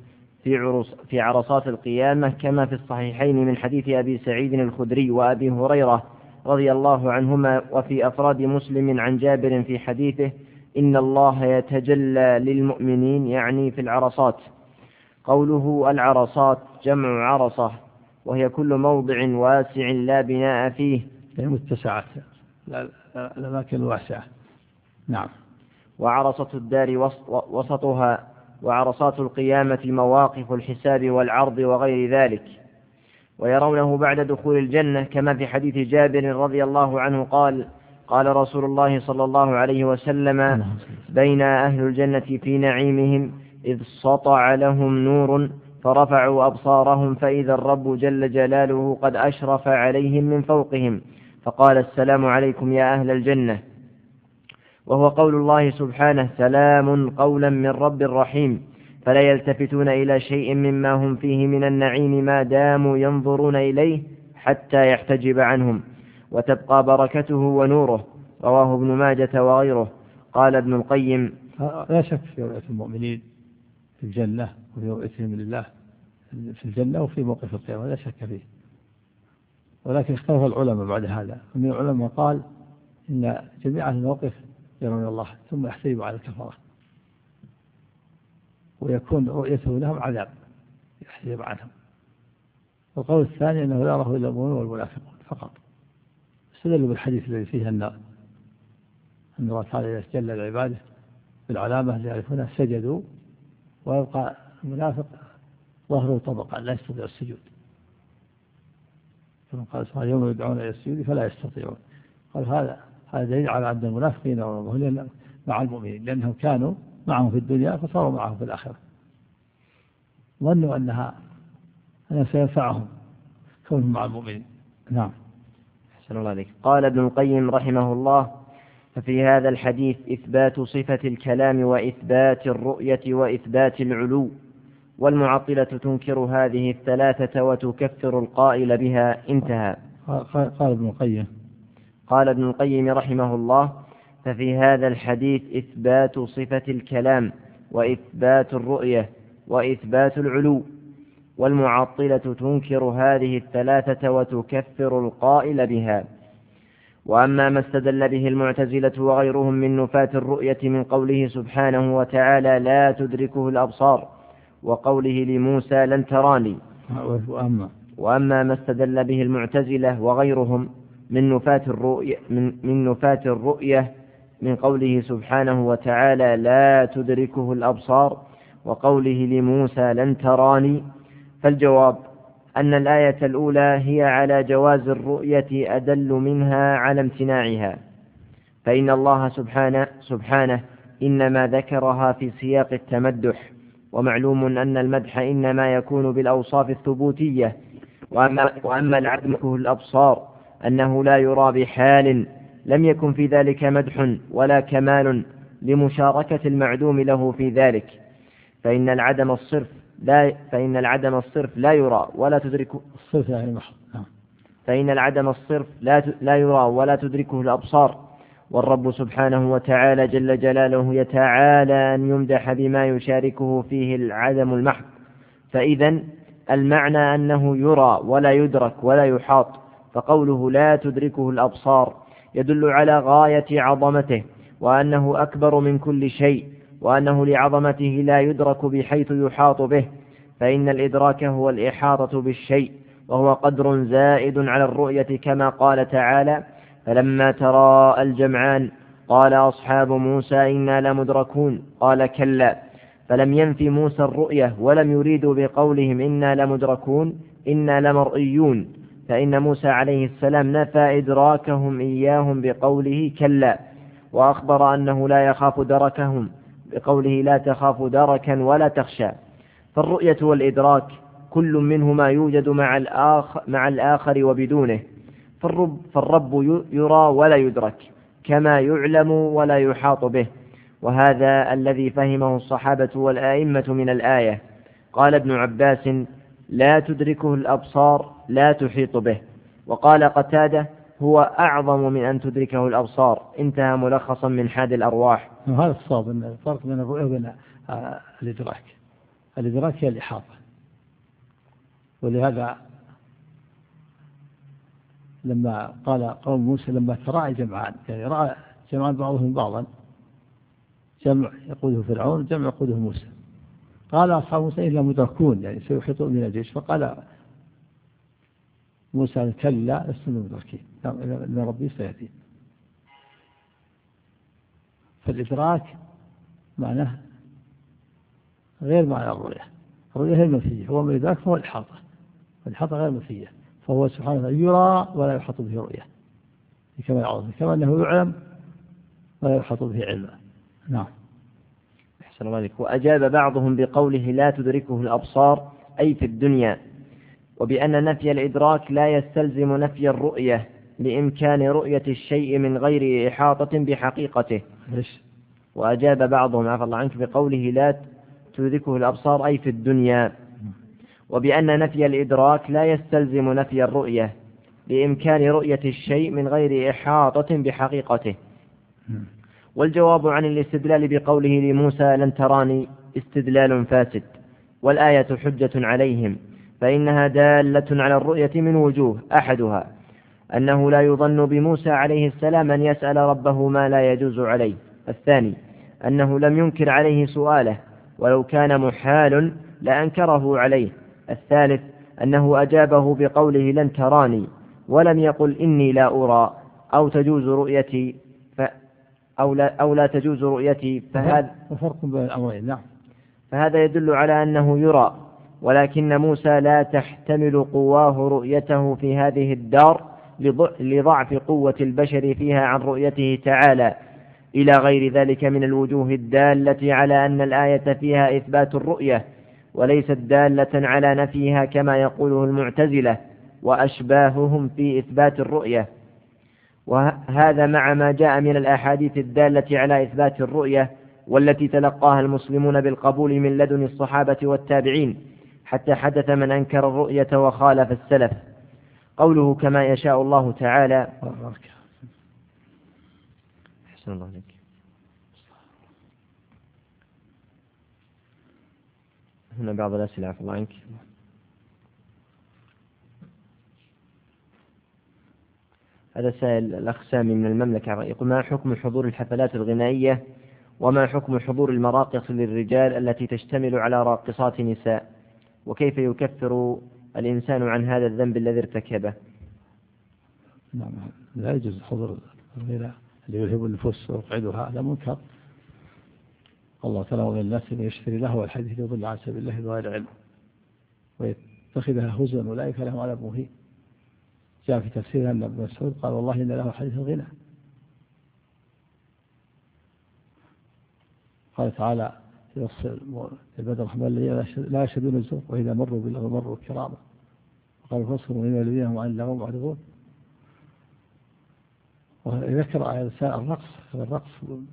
في عرصات القيامة كما في الصحيحين من حديث أبي سعيد الخدري وأبي هريرة رضي الله عنهما، وفي أفراد مسلم عن جابر في حديثه: إن الله يتجلى للمؤمنين، يعني في العرصات. قوله العرصات جمع عرصة، وهي كل موضع واسع لا بناء فيه، متسعة، الأماكن الواسعة. نعم. وعرصة الدار وسطها، وعرصات القيامة مواقف الحساب والعرض وغير ذلك. ويرونه بعد دخول الجنة كما في حديث جابر رضي الله عنه قال: قال رسول الله صلى الله عليه وسلم: بين أهل الجنة في نعيمهم إذ سطع لهم نور فرفعوا أبصارهم فإذا الرب جل جلاله قد أشرف عليهم من فوقهم فقال: السلام عليكم يا أهل الجنة. وهو قول الله سبحانه: سلام قولا من رب رحيم. فلا يلتفتون إلى شيء مما هم فيه من النعيم ما داموا ينظرون إليه حتى يحتجب عنهم، وتبقى بركته ونوره. رواه ابن ماجة وغيره. قال ابن القيم: لا شك في رؤية المؤمنين في الجنة وفي رؤيتهم لله في الجنة وفي موقف القيامة، لا شك فيه. ولكن اختلف العلماء بعد هذا، ومن العلماء قال إن جميع الموقف يرون الله ثم يحتجب على الكفرة، ويكون رؤيته لهم عذاب يحتجب عنهم. والقول الثاني أنه لا يراه إلا المؤمنون والمنافقون فقط. استدلوا بالحديث الذي فيه أن الله تعالى يتجلى لعباده بالعلامة اللي يعرفونها سجدوا، ويبقى المنافق ظهره طبقا لا يستطيع السجود، كما قال سبحانه: يوم يدعون إلى السجود فلا يستطيعون. قال هذا دليل على أن المنافقين والمؤمنين مع المؤمنين، لأنهم كانوا معهم في الدنيا فصاروا معهم في الآخرة. ظنوا أنها سينفعهم كونهم مع المؤمنين. نعم. أحسن الله عليك. قال ابن القيم رحمه الله: ففي هذا الحديث إثبات صفة الكلام وإثبات الرؤية وإثبات العلو، والمعطلة تنكر هذه الثلاثة وتكفر القائل بها. انتهى. قال ابن القيم رحمه الله: ففي هذا الحديث إثبات صفة الكلام وإثبات الرؤية وإثبات العلو، والمعطلة تنكر هذه الثلاثة وتكفر القائل بها. وأما ما استدل به المعتزلة وغيرهم من نفاة الرؤية من قوله سبحانه وتعالى لا تدركه الأبصار وقوله لموسى لن تراني، وأما ما استدل به المعتزلة وغيرهم من نفاة الرؤية من قوله سبحانه وتعالى لا تدركه الأبصار وقوله لموسى لن تراني، فالجواب أن الآية الأولى هي على جواز الرؤية أدل منها على امتناعها، فإن الله سبحانه إنما ذكرها في سياق التمدح، ومعلوم أن المدح إنما يكون بالأوصاف الثبوتية. وأما العدم الأبصار أنه لا يرى بحال لم يكن في ذلك مدح ولا كمال لمشاركة المعدوم له في ذلك، فإن العدم الصرف لا يرى ولا تدركه لا يرى ولا تدركه الأبصار، والرب سبحانه وتعالى جل جلاله يتعالى أن يمدح بما يشاركه فيه العدم المحض، فإذا المعنى أنه يرى ولا يدرك ولا يحاط، فقوله لا تدركه الأبصار يدل على غاية عظمته وأنه أكبر من كل شيء، وأنه لعظمته لا يدرك بحيث يحاط به، فإن الإدراك هو الإحاطة بالشيء، وهو قدر زائد على الرؤية، كما قال تعالى فلما تراءى الجمعان قال أصحاب موسى إنا لمدركون قال كلا، فلم ينفي موسى الرؤية ولم يريدوا بقولهم إنا لمدركون إنا لمرئيون، فإن موسى عليه السلام نفى إدراكهم إياهم بقوله كلا، وأخبر أنه لا يخاف دركهم بقوله لا تخاف دركا ولا تخشى. فالرؤية والإدراك كل منهما يوجد مع الآخر وبدونه، فالرب يرى ولا يدرك كما يعلم ولا يحاط به، وهذا الذي فهمه الصحابة والآئمة من الآية. قال ابن عباس لا تدركه الأبصار لا تحيط به، وقال قتادة هو أعظم من أن تدركه الأبصار. انتهى ملخصا من حاد الأرواح. هذا الصواب، الفرق بين الرؤية وبين الإدراك هي الإحاطة، ولهذا لما قال قوم موسى لما تراءى جمعان، يعني رأى جمعان بعضهم بعضا، جمع يقوده فرعون جمع يقوده موسى، قال أصحاب موسى إلا مدركون يعني سيحيطون من الجيش، فقال موسى كلا لسنا مدركين إن ربي سيهدين. فالإدراك معناه غير معنى الرؤية هي المنفية، هو من الإدراك فهو الإحاطة، والإحاطة غير منفية، فهو سبحانه وتعالى يرى ولا يحاط به رؤية كما أنه يعلم ولا يحاط به علما. نعم. أحسن الله عليك. وأجاب بعضهم بقوله لا تدركه الأبصار أي في الدنيا، وبأن نفي الإدراك لا يستلزم نفي الرؤية لإمكان رؤية الشيء من غير إحاطة بحقيقته. وأجاب بعضهم عفى الله عنك بقوله لا تدركه الأبصار أي في الدنيا، وبأن نفي الإدراك لا يستلزم نفي الرؤية لإمكان رؤية الشيء من غير إحاطة بحقيقته. والجواب عن الاستدلال بقوله لموسى لن تراني استدلال فاسد، والآية حجة عليهم، فإنها دالة على الرؤية من وجوه، أحدها أنه لا يظن بموسى عليه السلام أن يسأل ربه ما لا يجوز عليه، الثاني أنه لم ينكر عليه سؤاله ولو كان محال لأنكره عليه، الثالث أنه أجابه بقوله لن تراني ولم يقل إني لا أرى أو تجوز رؤيتي أو لا تجوز رؤيتي، فهذا فرق بين الأمرين. نعم. فهذا يدل على أنه يرى، ولكن موسى لا تحتمل قواه رؤيته في هذه الدار لضعف قوة البشر فيها عن رؤيته تعالى، إلى غير ذلك من الوجوه الدالة على أن الآية فيها إثبات الرؤية وليست دالة على نفيها كما يقوله المعتزلة وأشباههم في إثبات الرؤية، وهذا مع ما جاء من الأحاديث الدالة على إثبات الرؤية والتي تلقاها المسلمون بالقبول من لدن الصحابة والتابعين، حتى حدث من أنكر الرؤية وخالف السلف. قوله كما يشاء الله تعالى. أحسن الله عليك. هنا بعض الأسئلة عفوا الله عنك. هذا سائل الأخ سامي من المملكة يقول: ما حكم حضور الحفلات الغنائية، وما حكم حضور المراقص للرجال التي تشتمل على راقصات نساء، وكيف يكفر الإنسان عن هذا الذنب الذي ارتكبه؟ نعم، لا يجوز حضور الغناء اللي يلهب النفوس ويقعدها، هذا منكر. الله تعالى: ومن الناس من يشتري لهو الحديث يضل عن سبيل الله بغير علم ويتخذها هزوا أولئك لهم عذاب مهين. جاء في تفسير أن ابن مسعود قال: والله إن له حديث الغنى. قال تعالى: يوصي عباد الرحمن الذين لا يشهدون الزور وإذا مروا باللغو مروا كراما، وقال: فاصبروا من الذين هم عن اللغو معرضون. وذكر الرقص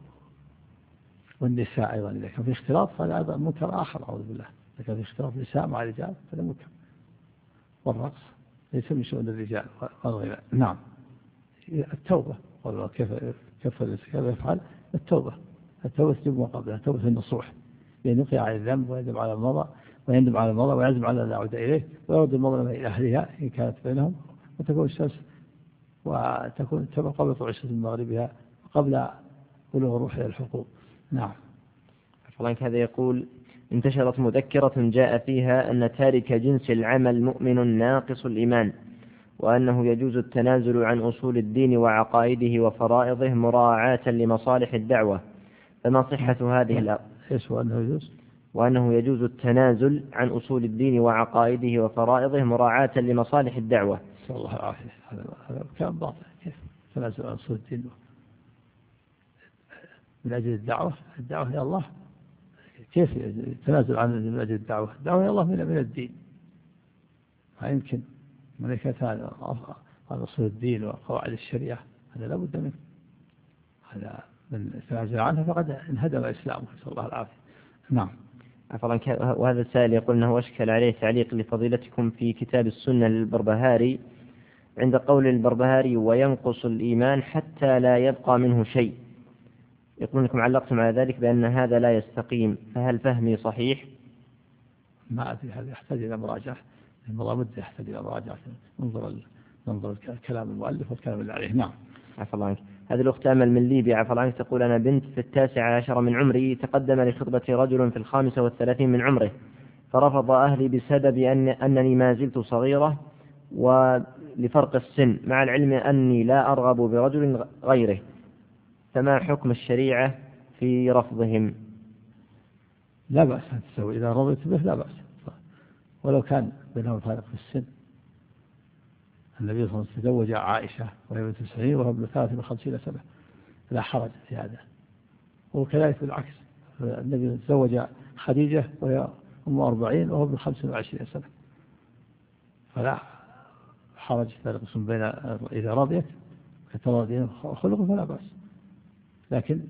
والنساء أيضا، إذا كان في اختلاط فهذا أيضا منكر آخر، أعوذ بالله. إذا كان في اختلاط نساء مع رجال فهذا منكر. والرقص ليس من شؤون الرجال والغناء. نعم. التوبة، والله كيف يفعل التوبة تجب ما قبلها، توبة النصوح، بأن يقع على الذنب ويندم على المضى ويعزم على لا يعود إليه ويرد المظلمة إلى أهلها إن كانت بينهم، وتكون الشمس وتكون تبقى قبل طلوع الشمس من مغربها وقبل بلوغ الروح إلى الحقوق. نعم. هذا يقول: انتشرت مذكرة جاء فيها أن تارك جنس العمل مؤمن ناقص الإيمان، وأنه يجوز التنازل عن أصول الدين وعقائده وفرائضه مراعاة لمصالح الدعوة، فما صحة هذه وأنه يجوز التنازل عن أصول الدين وعقائده وفرائضه مراعاة لمصالح الدعوة. نسأل الله العافية. هذا كلام باطل. كيف تنازل عن أصول الدين من أجل الدعوة إلى الله؟ كيف تنازل عن من أجل الدعوة إلى الله من الدين؟ ما يمكن. ملكة هذا عن أصول الدين وقواعد الشريعة، هذا لا بد منه. هذا من تنازل عنها فقد انهدم إسلامه، نسأل الله العافية. نعم. وهذا السائل يقول أنه أشكل عليه تعليق لفضيلتكم في كتاب السنة للبربهاري عند قول البربهاري: وينقص الإيمان حتى لا يبقى منه شيء. يقول أنكم علقتم على ذلك بأن هذا لا يستقيم، فهل فهمي صحيح؟ ما أدري، هذا يحتاج إلى مراجعة، المضامد يحتاج إلى مراجعة، ننظر كلام المؤلف والكلام اللي عليه. نعم. عفى الله عنك. هذه الأخت أمل من ليبيا عفى الله عنك تقول: أنا بنت في 19 من عمري، تقدم لخطبة رجل في 35 من عمره، فرفض أهلي بسبب أنني ما زلت صغيرة ولفرق السن، مع العلم أني لا أرغب برجل غيره، فما حكم الشريعة في رفضهم؟ لا بأس أن تسوي إذا رضيت به، لا بأس، ولو كان بينهم فارق في السن. النبي صلى الله عليه وسلم تزوج عائشة وهي بنت 90 وهو ابن 53 سنة، لا حرج في هذا. وكذلك بالعكس، النبي تزوج خديجة وهي أم 40 وهو ابن 25 سنة، فلا حرج فارق بين إذا رضيت كتراضين خلق فلا بأس. لكن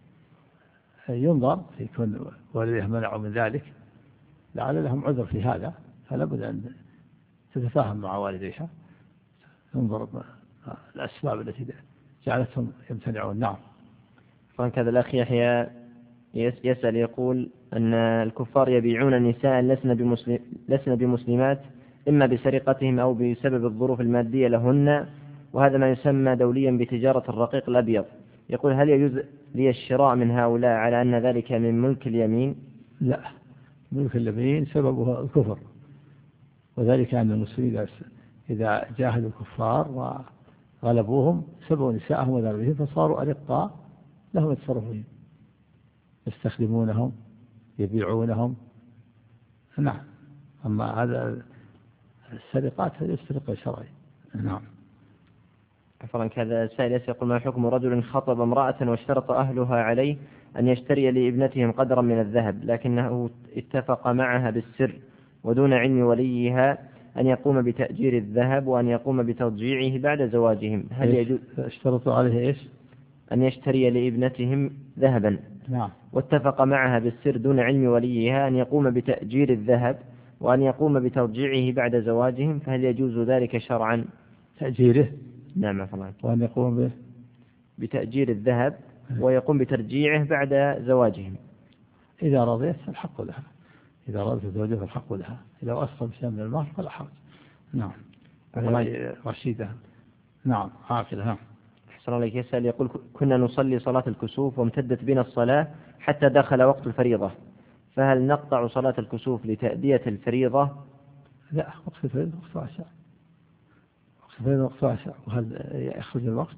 ينظر في كون والديه منعوا من ذلك، لعل لهم عذر في هذا، فلا بد أن تتفاهم مع والديها، ينظر الأسباب التي جعلتهم يمتنعون. نعم. فهكذا الأخ يحيى يسأل يقول أن الكفار يبيعون النساء لسن بمسلمات إما بسرقتهم أو بسبب الظروف المادية لهن، وهذا ما يسمى دوليا بتجارة الرقيق الأبيض. يقول: هل يجوز لي الشراء من هؤلاء على أن ذلك من ملك اليمين؟ لا، ملك اليمين سببه الكفر، وذلك أن المسلمين إذا جاهدوا الكفار وغلبوهم سبوا نساءهم وذربهم فصاروا أرقاء لهم يتصرفون، يستخدمونهم يبيعونهم. نعم. أما هذا السرقات هذه السرقة شرعية. نعم. عفوا كذا سائل يقول: ما حكم رجل خطب امرأة واشترط أهلها عليه أن يشتري لابنتهم قدرا من الذهب، لكنه اتفق معها بالسر ودون علم وليها أن يقوم بتأجير الذهب وأن يقوم بتضجيعه بعد زواجهم، هل يجوز؟ اشترطوا عليه إيش؟ أن يشتري لابنتهم ذهبا. نعم. واتفق معها بالسر دون علم وليها أن يقوم بتأجير الذهب وأن يقوم بتضجيعه بعد زواجهم، فهل يجوز ذلك شرعا؟ تأجيره؟ نعم فلان. وأن يقوم بتأجير الذهب ويقوم بترجيعه بعد زواجهم. إذا رضيت فالحق لها، إذا رضيت زوجها فالحق لها، إذا أسقط شيئا من المهر فلا حرج. نعم. رشيدة نعم عاقلة. نعم. أحسن الله إليك. يسأل يقول كنا نصلي صلاة الكسوف وامتدت بنا الصلاة حتى دخل وقت الفريضة، فهل نقطع صلاة الكسوف لتأدية الفريضة؟ لا، وقت الفريضة وقت واسع، وقت الفريضة وقت واسع، وهل يخرج الوقت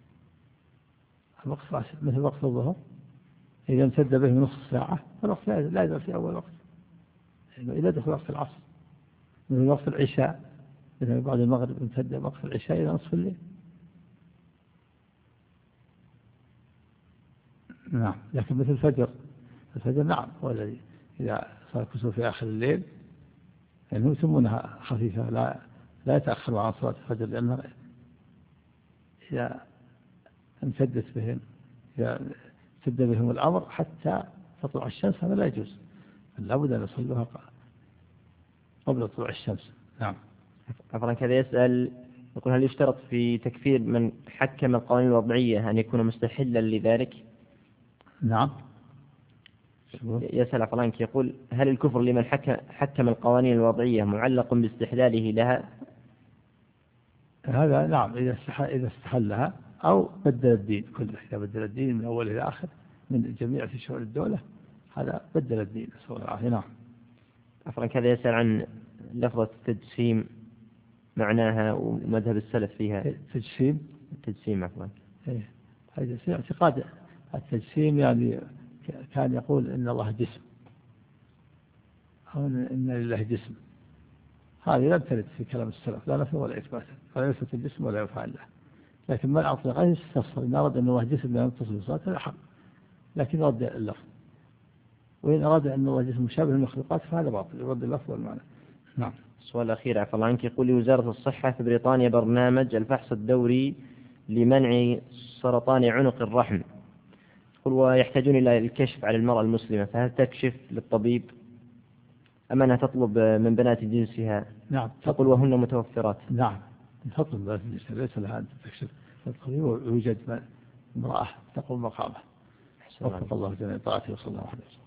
واسع مثل وقت الظهر إذا امتد به نصف ساعة فالوقت لا يزال في أول وقت، إذا دخل وقت العصر من وقت العشاء، إذا بعد المغرب امتد وقت العشاء إلى نصف الليل. نعم. لكن مثل الفجر نعم هو الذي إذا صار كسوف في آخر الليل يعني يسمونها خفيفة، لا يتأخروا عن صلاة الفجر، لأنها إذا امتد بهم الأمر حتى تطلع الشمس هذا لا يجوز، لابد أن يصلوها قبل طلوع الشمس. نعم. عفوا كذا يسأل يقول هل يشترط في تكفير من حكم القوانين الوضعية أن يكون مستحلا لذلك؟ نعم. يسأل عفوا يقول هل الكفر لمن حكم القوانين الوضعية معلق باستحلاله لها؟ هذا نعم إذا استحلها أو بدل الدين كله، إذا بدل الدين من أول إلى آخر من جميع في شؤون الدولة هذا بدل الدين. نعم. عفوا كذا يسأل عن لفظة التجسيم معناها ومذهب السلف فيها. التجسيم عفوا. هذا اعتقاد التجسيم يعني كان يقول إن الله جسم أو إن لله جسم، هذه لم ترد في كلام السلف لا نفي ولا إثبات، ولا يثبت الجسم ولا يفعل له. لكن من أطلق غير يستفسر إن أراد أن الله جسم لا يتصل بصلاة هذا حق، لكن يرد اللفظ، وإن أراد أن الله جسم مشابه للمخلوقات فهذا باطل، يرد اللفظ والمعنى. نعم. السؤال الأخير عفوا الله عنك يقول وزارة الصحة في بريطانيا برنامج الفحص الدوري لمنع سرطان عنق الرحم، يقول ويحتاجون إلى الكشف على المرأة المسلمة، فهل تكشف للطبيب أم أنها تطلب من بنات جنسها؟ نعم. تقول وهن متوفرات. نعم تطلب من بنات جنسها، ليس لها أن تكشف للطبيب، ويوجد امرأة تقوم مقامه. وفق الله جميع طاعته وصلى الله عليه وسلم.